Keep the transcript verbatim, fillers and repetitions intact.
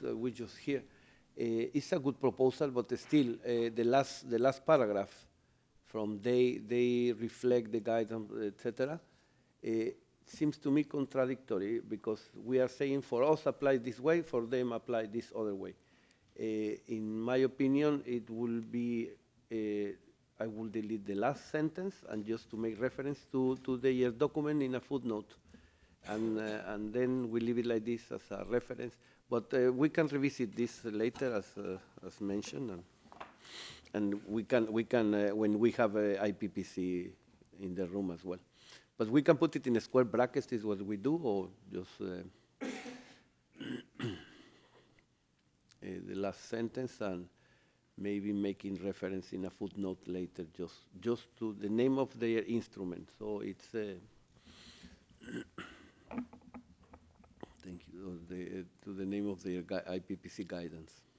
uh, we just hear. Uh, it's a good proposal, but still, uh, the last the last paragraph from they they reflect the guidance, et cetera. Uh, seems to me contradictory because we are saying for us apply this way, for them apply this other way. Uh, in my opinion, it will be, uh, I will delete the last sentence and just to make reference to, to their document in a footnote. And, uh, and then we leave it like this as a reference. But uh, we can revisit this later as, uh, as mentioned. And, and we can, we can uh, when we have a I P P C in the room as well. But we can put it in a square brackets, is what we do, or just uh, uh, the last sentence and maybe making reference in a footnote later just just to the name of their instrument. So it's uh, thank you uh, the, uh, to the name of their I P P C guidance.